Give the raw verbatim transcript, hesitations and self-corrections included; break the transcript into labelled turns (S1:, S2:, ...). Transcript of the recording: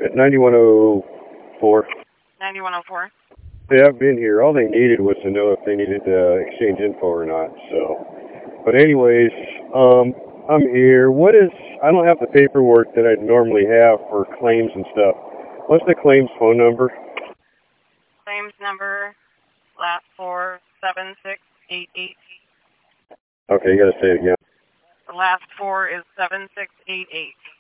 S1: At ninety-one oh four.
S2: ninety-one oh four.
S1: Yeah, I've been here. All they needed was to know if they needed to exchange info or not. So, but anyways, um, I'm here. What is? I don't have the paperwork that I'd normally have for claims and stuff. What's the claims phone number?
S2: Claims number, last four seven six eight eight.
S1: Okay, you gotta say it again.
S2: The last four is seven six eight eight.